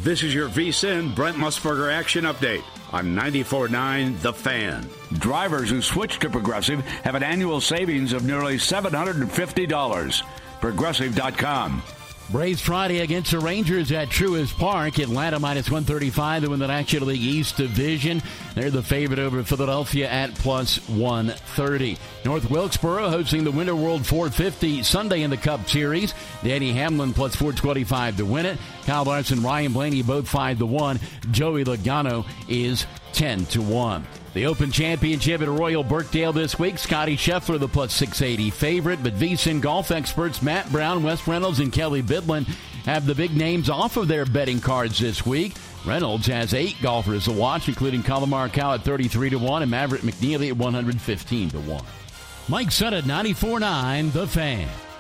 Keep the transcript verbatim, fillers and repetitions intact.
This is your VSiN Brent Musburger Action Update on ninety-four point nine The Fan. Drivers who switch to Progressive have an annual savings of nearly seven hundred fifty dollars. Progressive dot com. Braves Friday against the Rangers at Truist Park. Atlanta minus one thirty-five to win the National League East Division. They're the favorite over Philadelphia at plus one thirty. North Wilkesboro hosting the Winter World four fifty Sunday in the Cup Series. Danny Hamlin plus four twenty-five to win it. Kyle Larson, Ryan Blaney both five to one. Joey Logano is ten to one. The Open Championship at Royal Birkdale this week. Scotty Scheffler, the plus six eighty favorite, but VSiN golf experts Matt Brown, Wes Reynolds, and Kelly Bidlin have the big names off of their betting cards this week. Reynolds has eight golfers to watch, including Colin Morikawa at thirty-three to one and Maverick McNeely at one hundred fifteen to one. Mike Sennett, ninety-four point nine The Fan.